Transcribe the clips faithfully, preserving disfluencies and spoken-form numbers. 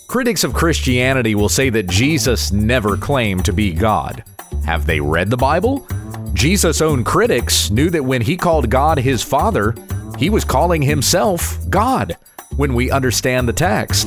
Critics of Christianity will say that Jesus never claimed to be God. Have they read the Bible? Jesus' own critics knew that when he called God his Father, he was calling himself God, when we understand the text.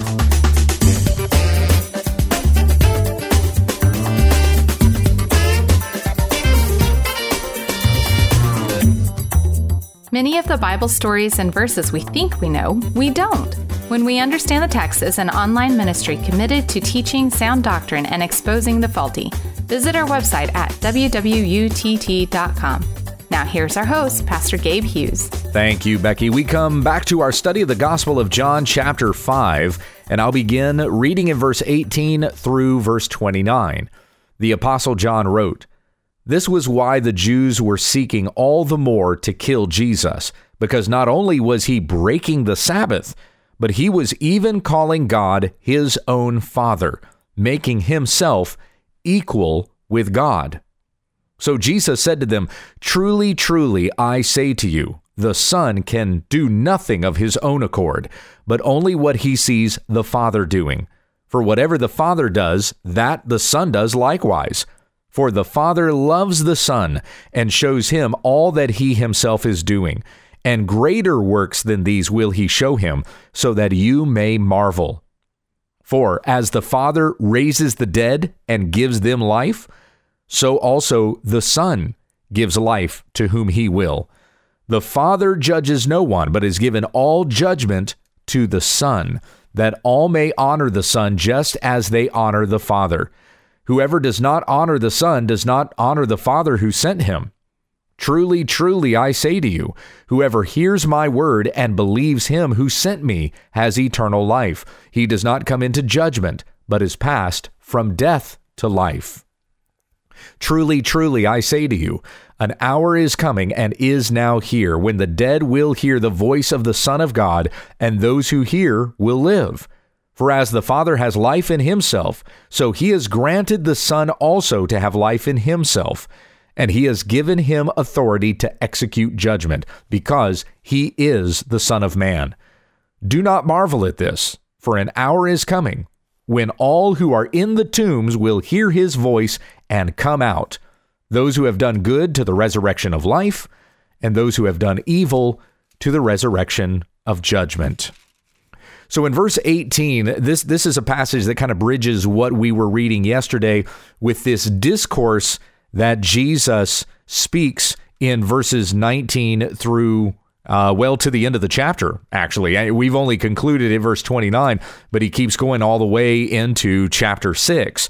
Many of the Bible stories and verses we think we know, we don't. When We Understand the Text is an online ministry committed to teaching sound doctrine and exposing the faulty. Visit our website at w w u t t dot com. Now here's our host, Pastor Gabe Hughes. Thank you, Becky. We come back to our study of the Gospel of John, chapter five, and I'll begin reading in verse eighteen through verse twenty-nine. The Apostle John wrote, "This was why the Jews were seeking all the more to kill Jesus, because not only was he breaking the Sabbath, but he was even calling God his own Father, making himself equal with God. So Jesus said to them, 'Truly, truly, I say to you, the Son can do nothing of his own accord, but only what he sees the Father doing. For whatever the Father does, that the Son does likewise. For the Father loves the Son and shows him all that he himself is doing. And greater works than these will he show him, so that you may marvel. For as the Father raises the dead and gives them life, so also the Son gives life to whom he will. The Father judges no one, but has given all judgment to the Son, that all may honor the Son just as they honor the Father. Whoever does not honor the Son does not honor the Father who sent him. Truly, truly, I say to you, whoever hears my word and believes him who sent me has eternal life. He does not come into judgment, but is passed from death to life. Truly, truly, I say to you, an hour is coming and is now here when the dead will hear the voice of the Son of God, and those who hear will live. For as the Father has life in himself, so he has granted the Son also to have life in himself. And he has given him authority to execute judgment, because he is the Son of Man. Do not marvel at this, for an hour is coming when all who are in the tombs will hear his voice and come out, those who have done good to the resurrection of life, and those who have done evil to the resurrection of judgment." So in verse eighteen, this, this is a passage that kind of bridges what we were reading yesterday with this discourse that Jesus speaks in verses nineteen through, uh, well, to the end of the chapter, actually. We've only concluded at verse twenty-nine, but he keeps going all the way into chapter six.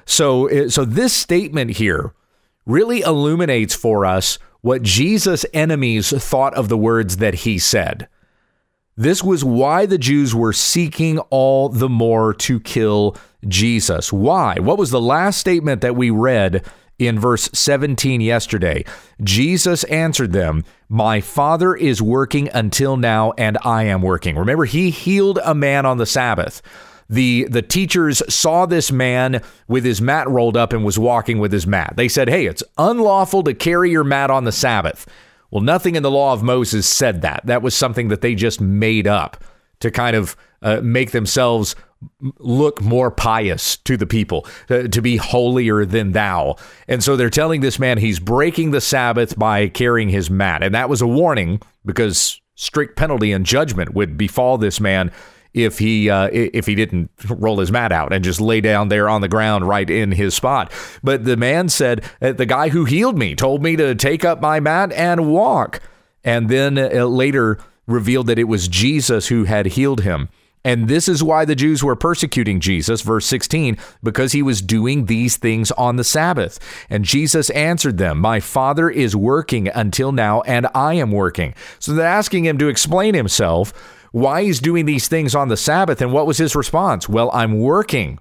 So, so this statement here really illuminates for us what Jesus' enemies thought of the words that he said. This was why the Jews were seeking all the more to kill Jesus. Why? What was the last statement that we read in verse seventeen yesterday? Jesus answered them, "My Father is working until now, and I am working." Remember, he healed a man on the Sabbath. The, the teachers saw this man with his mat rolled up and was walking with his mat. They said, "Hey, it's unlawful to carry your mat on the Sabbath." Well, nothing in the law of Moses said that. That was something that they just made up to kind of uh, make themselves look more pious to the people, uh, to be holier than thou. And so they're telling this man he's breaking the Sabbath by carrying his mat. And that was a warning, because strict penalty and judgment would befall this man if he uh, if he didn't roll his mat out and just lay down there on the ground right in his spot. But the man said, "The guy who healed me told me to take up my mat and walk." And then uh, later revealed that it was Jesus who had healed him. And this is why the Jews were persecuting Jesus, verse sixteen, because he was doing these things on the Sabbath. And Jesus answered them, "My Father is working until now, and I am working." So they're asking him to explain himself, why he's doing these things on the Sabbath. And what was his response? "Well, I'm working."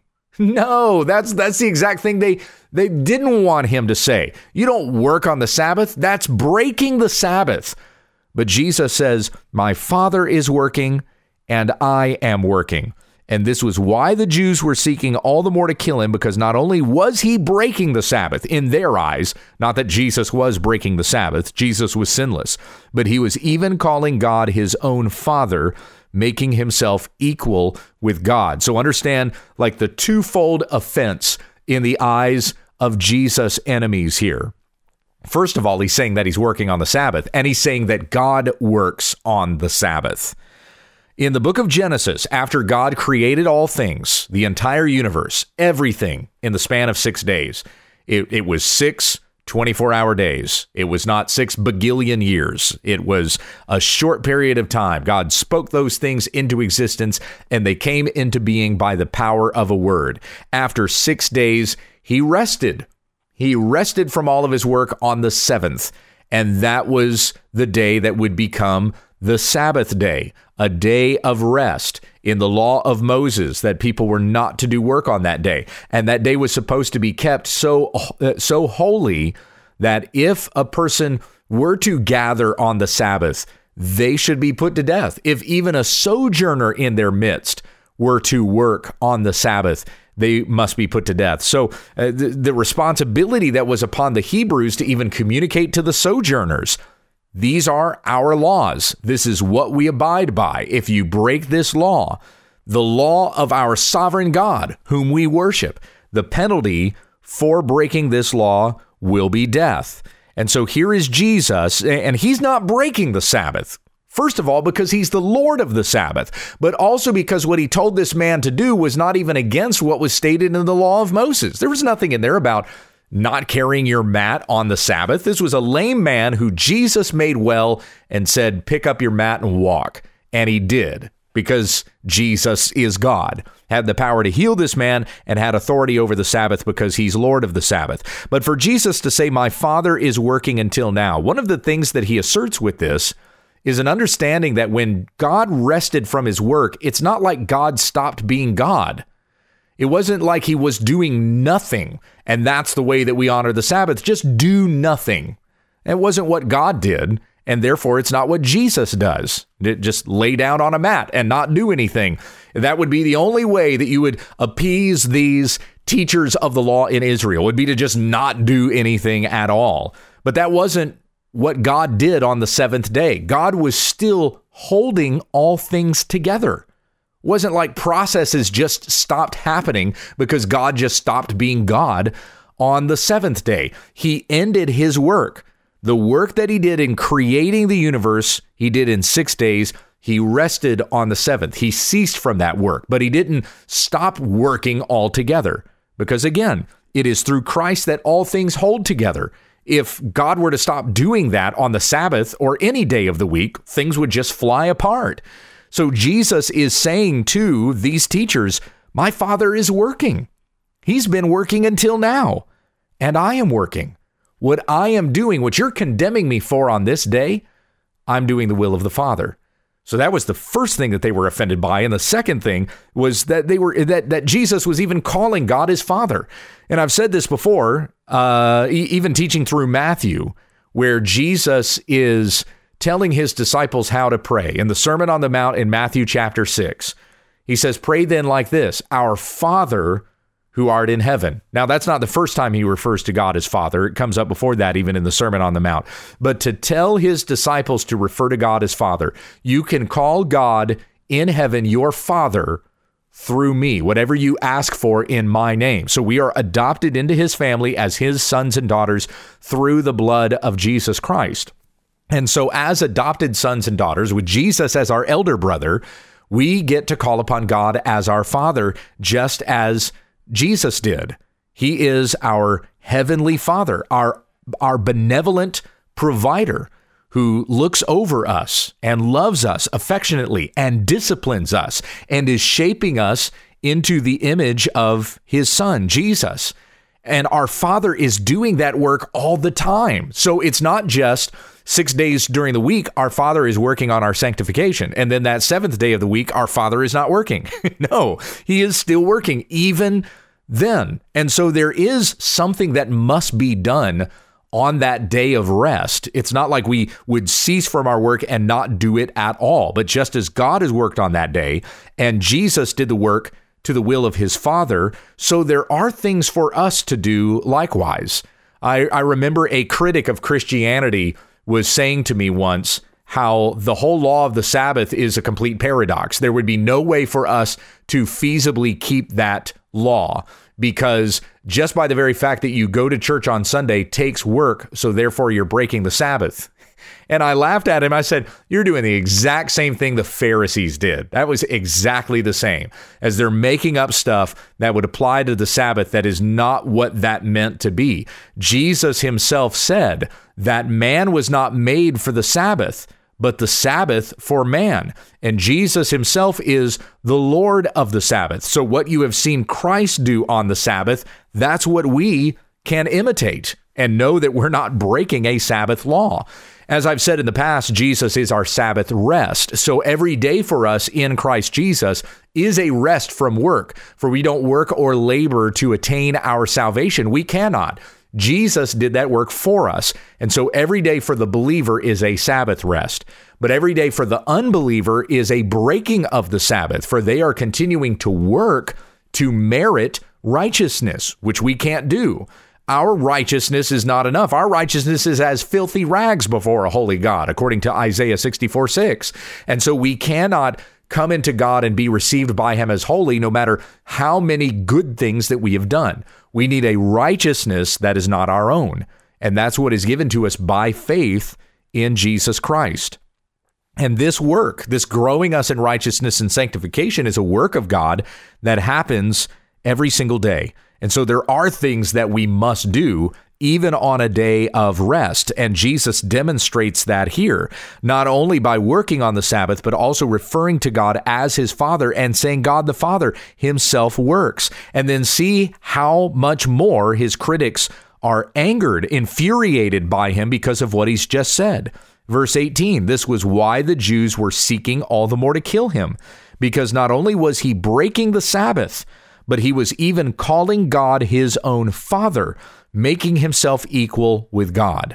No, that's that's the exact thing they they didn't want him to say. You don't work on the Sabbath. That's breaking the Sabbath. But Jesus says, "My Father is working, and I am working." And this was why the Jews were seeking all the more to kill him, because not only was he breaking the Sabbath in their eyes, not that Jesus was breaking the Sabbath, Jesus was sinless, but he was even calling God his own Father, making himself equal with God. So understand like the twofold offense in the eyes of Jesus' enemies here. First of all, he's saying that he's working on the Sabbath, and he's saying that God works on the Sabbath. In the book of Genesis, after God created all things, the entire universe, everything in the span of six days, it, it was six twenty-four-hour days. It was not six bagillion years. It was a short period of time. God spoke those things into existence, and they came into being by the power of a word. After six days, he rested. He rested from all of his work on the seventh, and that was the day that would become the Sabbath day, a day of rest in the law of Moses, that people were not to do work on that day. And that day was supposed to be kept so, so holy that if a person were to gather on the Sabbath, they should be put to death. If even a sojourner in their midst were to work on the Sabbath, they must be put to death. So uh, the, the responsibility that was upon the Hebrews to even communicate to the sojourners, these are our laws. This is what we abide by. If you break this law, the law of our sovereign God, whom we worship, the penalty for breaking this law will be death. And so here is Jesus, and he's not breaking the Sabbath. First of all, because he's the Lord of the Sabbath, but also because what he told this man to do was not even against what was stated in the law of Moses. There was nothing in there about not carrying your mat on the Sabbath. This was a lame man who Jesus made well and said, pick up your mat and walk. And he did, because Jesus is God, had the power to heal this man and had authority over the Sabbath because he's Lord of the Sabbath. But for Jesus to say, my Father is working until now, one of the things that he asserts with this is an understanding that when God rested from his work, it's not like God stopped being God. It wasn't like he was doing nothing, and that's the way that we honor the Sabbath. Just do nothing. It wasn't what God did, and therefore it's not what Jesus does. Just lay down on a mat and not do anything. That would be the only way that you would appease these teachers of the law in Israel, would be to just not do anything at all. But that wasn't what God did on the seventh day. God was still holding all things together. It wasn't like processes just stopped happening because God just stopped being God on the seventh day. He ended his work. The work that he did in creating the universe, he did in six days. He rested on the seventh. He ceased from that work, but he didn't stop working altogether. Because again, it is through Christ that all things hold together. If God were to stop doing that on the Sabbath or any day of the week, things would just fly apart. So Jesus is saying to these teachers, my Father is working. He's been working until now, and I am working. What I am doing, what you're condemning me for on this day, I'm doing the will of the Father. So that was the first thing that they were offended by. And the second thing was that they were that, that Jesus was even calling God his Father. And I've said this before, uh, e- even teaching through Matthew, where Jesus is telling his disciples how to pray. In the Sermon on the Mount in Matthew chapter six, he says, pray then like this, our Father who art in heaven. Now, that's not the first time he refers to God as Father. It comes up before that, even in the Sermon on the Mount. But to tell his disciples to refer to God as Father, you can call God in heaven your Father through me, whatever you ask for in my name. So we are adopted into his family as his sons and daughters through the blood of Jesus Christ. And so as adopted sons and daughters, with Jesus as our elder brother, we get to call upon God as our Father, just as Jesus did. He is our heavenly Father, our, our benevolent provider who looks over us and loves us affectionately and disciplines us and is shaping us into the image of his Son, Jesus. And our Father is doing that work all the time. So it's not just six days during the week, our Father is working on our sanctification. And then that seventh day of the week, our Father is not working. No, he is still working even then. And so there is something that must be done on that day of rest. It's not like we would cease from our work and not do it at all. But just as God has worked on that day and Jesus did the work to the will of his Father, so there are things for us to do likewise. I, I remember a critic of Christianity was saying to me once how the whole law of the Sabbath is a complete paradox. There would be no way for us to feasibly keep that law, because just by the very fact that you go to church on Sunday takes work, so therefore you're breaking the Sabbath. And I laughed at him. I said, you're doing the exact same thing the Pharisees did. That was exactly the same, as they're making up stuff that would apply to the Sabbath that is not what that meant to be. Jesus himself said that man was not made for the Sabbath, but the Sabbath for man. And Jesus himself is the Lord of the Sabbath. So what you have seen Christ do on the Sabbath, that's what we can imitate and know that we're not breaking a Sabbath law. As I've said in the past, Jesus is our Sabbath rest. So every day for us in Christ Jesus is a rest from work, for we don't work or labor to attain our salvation. We cannot. Jesus did that work for us. And so every day for the believer is a Sabbath rest. But every day for the unbeliever is a breaking of the Sabbath, for they are continuing to work to merit righteousness, which we can't do. Our righteousness is not enough. Our righteousness is as filthy rags before a holy God, according to Isaiah sixty-four six. And so we cannot come into God and be received by him as holy, no matter how many good things that we have done. We need a righteousness that is not our own. And that's what is given to us by faith in Jesus Christ. And this work, this growing us in righteousness and sanctification, is a work of God that happens every single day. And so there are things that we must do even on a day of rest. And Jesus demonstrates that here, not only by working on the Sabbath, but also referring to God as his Father and saying God the Father himself works. And then see how much more his critics are angered, infuriated by him because of what he's just said. Verse eighteen, this was why the Jews were seeking all the more to kill him, because not only was he breaking the Sabbath, but he was even calling God his own Father, making himself equal with God.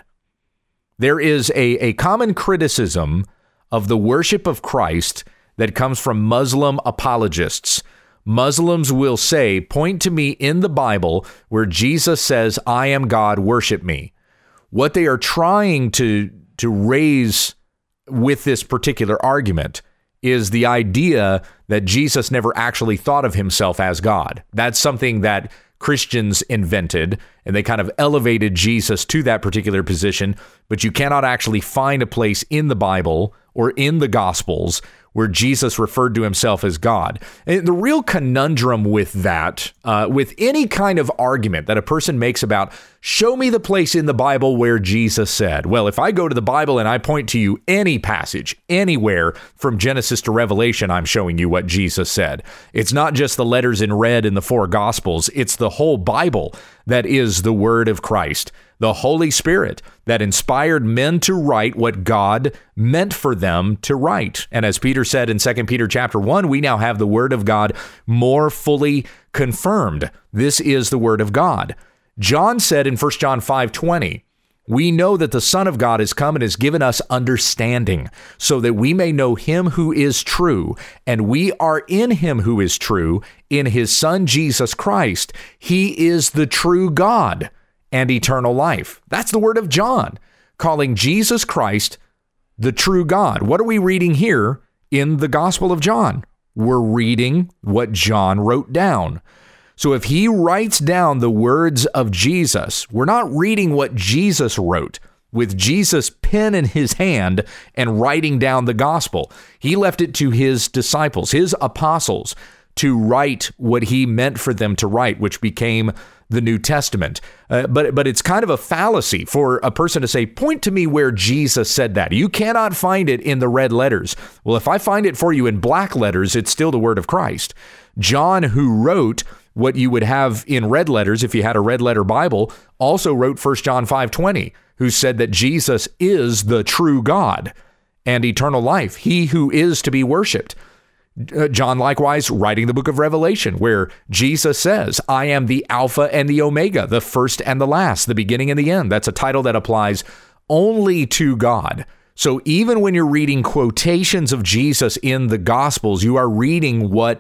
There is a, a common criticism of the worship of Christ that comes from Muslim apologists. Muslims will say, point to me in the Bible where Jesus says, I am God, worship me. What they are trying to, to raise with this particular argument is the idea that Jesus never actually thought of himself as God. That's something that Christians invented, and they kind of elevated Jesus to that particular position, but you cannot actually find a place in the Bible or in the Gospels where Jesus referred to himself as God. And the real conundrum with that, uh, with any kind of argument that a person makes about, show me the place in the Bible where Jesus said, well, if I go to the Bible and I point to you any passage, anywhere from Genesis to Revelation, I'm showing you what Jesus said. It's not just the letters in red in the four Gospels, it's the whole Bible that is the word of Christ, the Holy Spirit that inspired men to write what God meant for them to write. And as Peter said in Second Peter chapter one, we now have the word of God more fully confirmed. This is the word of God. John said in First John five twenty, we know that the Son of God has come and has given us understanding so that we may know him who is true. And we are in him who is true, in his Son, Jesus Christ. He is the true God and eternal life. That's the word of John, calling Jesus Christ the true God. What are we reading here in the Gospel of John? We're reading what John wrote down. So if he writes down the words of Jesus, we're not reading what Jesus wrote with Jesus' pen in his hand and writing down the gospel. He left it to his disciples, his apostles, to write what he meant for them to write, which became the New Testament. Uh, but but it's kind of a fallacy for a person to say, point to me where Jesus said that. You cannot find it in the red letters. Well, if I find it for you in black letters, it's still the word of Christ. John, who wrote what you would have in red letters if you had a red letter Bible, also wrote First John five twenty, who said that Jesus is the true God and eternal life, he who is to be worshiped. Uh, John likewise writing the book of Revelation, where Jesus says, I am the Alpha and the Omega, the first and the last, the beginning and the end. That's a title that applies only to God. So even when you're reading quotations of Jesus in the Gospels, you are reading what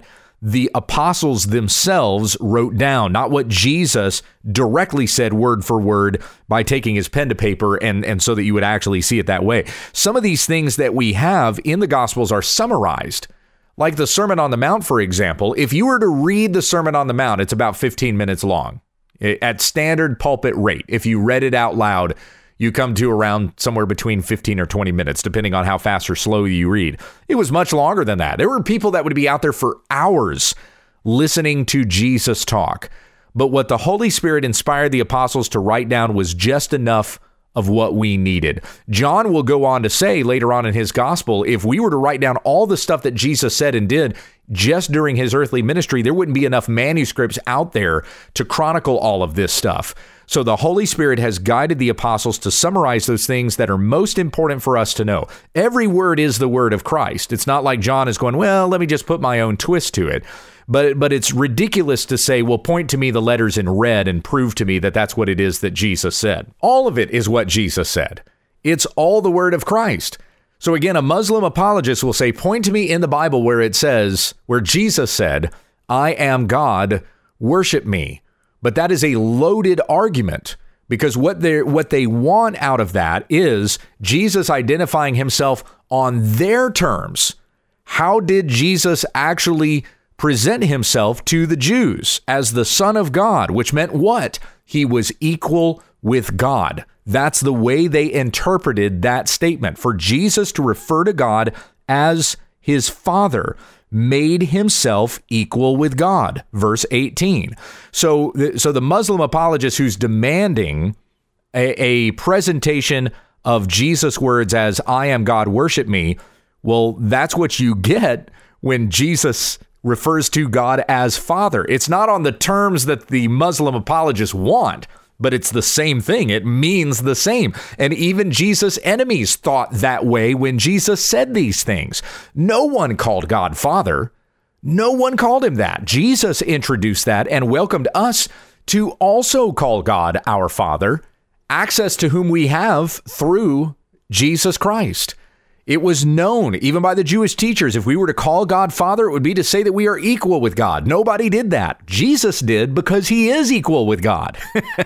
the apostles themselves wrote down, not what Jesus directly said word for word by taking his pen to paper and, and so that you would actually see it that way. Some of these things that we have in the Gospels are summarized, like the Sermon on the Mount, for example. If you were to read the Sermon on the Mount, it's about fifteen minutes long at standard pulpit rate. If you read it out loud, you come to around somewhere between fifteen or twenty minutes, depending on how fast or slow you read. It was much longer than that. There were people that would be out there for hours listening to Jesus talk. But what the Holy Spirit inspired the apostles to write down was just enough of what we needed. John will go on to say later on in his gospel, if we were to write down all the stuff that Jesus said and did just during his earthly ministry, there wouldn't be enough manuscripts out there to chronicle all of this stuff. So the Holy Spirit has guided the apostles to summarize those things that are most important for us to know. Every word is the word of Christ. It's not like John is going, well, let me just put my own twist to it. But but it's ridiculous to say, well, point to me the letters in red and prove to me that that's what it is that Jesus said. All of it is what Jesus said. It's all the word of Christ. So again, a Muslim apologist will say, point to me in the Bible where it says, where Jesus said, I am God, worship me. But that is a loaded argument, because what they what they want out of that is Jesus identifying himself on their terms. How did Jesus actually present himself to the Jews? As the Son of God, which meant what? He was equal with God. That's the way they interpreted that statement. For Jesus to refer to God as his Father made himself equal with God. Verse eighteen. So, so the Muslim apologist who's demanding a, a presentation of Jesus' words as I am God, worship me, well, that's what you get when Jesus refers to God as Father. It's not on the terms that the Muslim apologists want, but it's the same thing. It means the same. And even Jesus' enemies thought that way when Jesus said these things. No one called God Father. No one called him that. Jesus introduced that and welcomed us to also call God our Father, access to whom we have through Jesus Christ. It was known, even by the Jewish teachers, if we were to call God Father, it would be to say that we are equal with God. Nobody did that. Jesus did, because he is equal with God.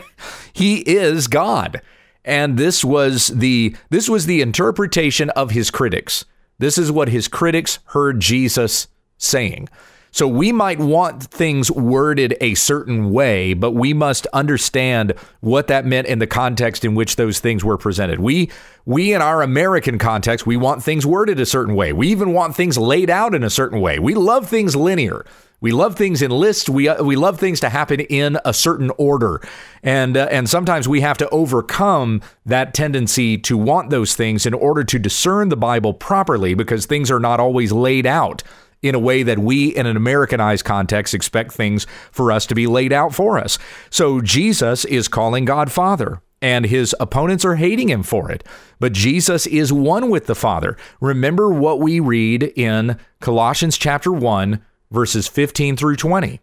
He is God. And this was the this was the interpretation of his critics. This is what his critics heard Jesus saying. So we might want things worded a certain way, but we must understand what that meant in the context in which those things were presented. We, we in our American context, we want things worded a certain way. We even want things laid out in a certain way. We love things linear. We love things in lists. We uh, we love things to happen in a certain order. And uh, and sometimes we have to overcome that tendency to want those things in order to discern the Bible properly, because things are not always laid out in a way that we, in an Americanized context, expect things for us to be laid out for us. So Jesus is calling God Father, and his opponents are hating him for it. But Jesus is one with the Father. Remember what we read in Colossians chapter one, verses fifteen through twenty.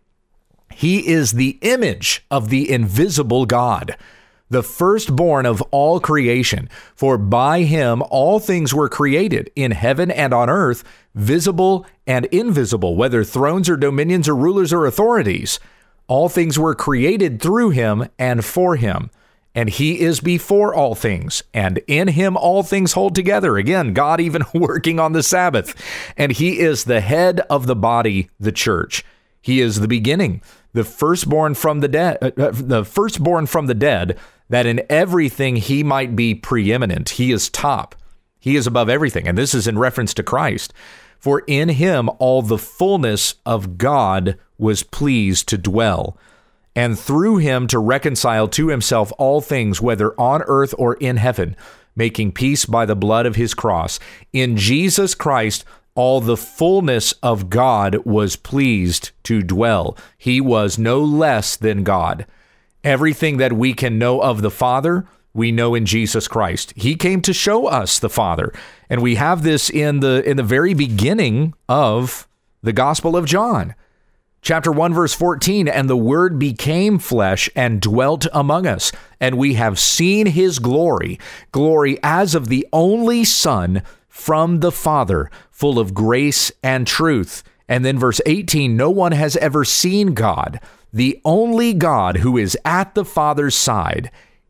He is the image of the invisible God, the firstborn of all creation. For by him all things were created, in heaven and on earth, visible and invisible, whether thrones or dominions or rulers or authorities. All things were created through him and for him. And he is before all things, and in him all things hold together. Again, God even working on the Sabbath. And he is the head of the body, the church. He is the beginning, the firstborn from the dead, uh, the firstborn from the dead, that in everything he might be preeminent. He is top. He is above everything. And this is in reference to Christ. For in him all the fullness of God was pleased to dwell, and through him to reconcile to himself all things, whether on earth or in heaven, making peace by the blood of his cross. In Jesus Christ, all the fullness of God was pleased to dwell. He was no less than God. Everything that we can know of the Father, we know in Jesus Christ. He came to show us the Father. And we have this in the in the very beginning of the Gospel of John. Chapter one, verse fourteen, and the Word became flesh and dwelt among us, and we have seen his glory, glory as of the only Son from the Father, full of grace and truth. And then verse eighteen, no one has ever seen God, the only God who is at the Father's side.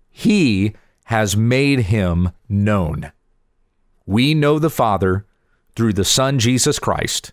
He has made him known. We know the Father through the Son, Jesus Christ.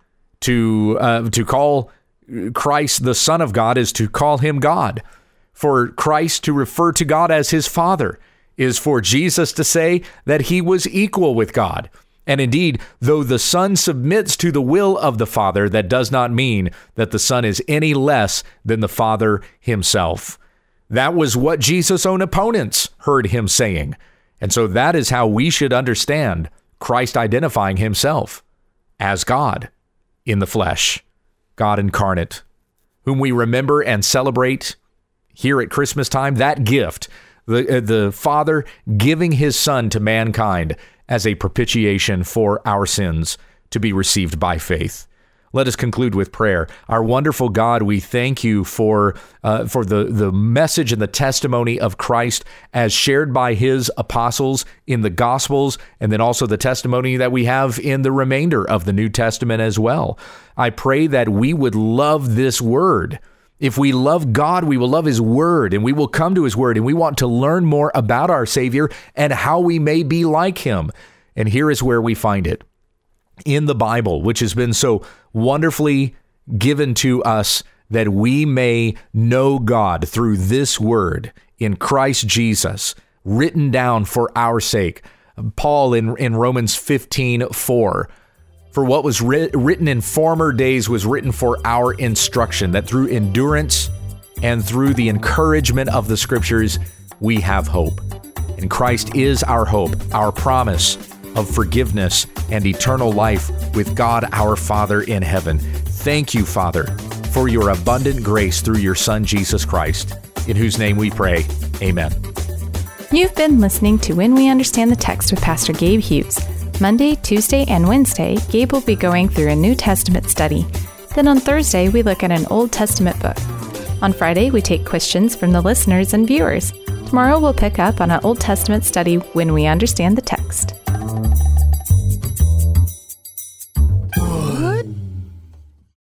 To, uh, to call Christ the Son of God is to call him God. For Christ to refer to God as his Father is for Jesus to say that he was equal with God. And indeed, though the Son submits to the will of the Father, that does not mean that the Son is any less than the Father himself. That was what Jesus' own opponents heard him saying. And so that is how we should understand Christ identifying himself as God in the flesh, God incarnate, whom we remember and celebrate here at Christmas time. That gift, the, uh, the Father giving his Son to mankind as a propitiation for our sins to be received by faith. Let us conclude with prayer. Our wonderful God, we thank you for uh, for the, the message and the testimony of Christ as shared by his apostles in the Gospels, and then also the testimony that we have in the remainder of the New Testament as well. I pray that we would love this word. If we love God, we will love his word, and we will come to his word, and we want to learn more about our Savior and how we may be like him. And here is where we find it. In the Bible, which has been so wonderfully given to us that we may know God through this word in Christ Jesus, written down for our sake. Paul in, in Romans fifteen four, for what was writ- written in former days was written for our instruction, that through endurance and through the encouragement of the scriptures, we have hope. And Christ is our hope, our promise of forgiveness and eternal life with God our Father in heaven. Thank you, Father, for your abundant grace through your Son, Jesus Christ, in whose name we pray. Amen. You've been listening to When We Understand the Text with Pastor Gabe Hughes. Monday, Tuesday, and Wednesday, Gabe will be going through a New Testament study. Then on Thursday, we look at an Old Testament book. On Friday, we take questions from the listeners and viewers. Tomorrow, we'll pick up on an Old Testament study when we understand the text.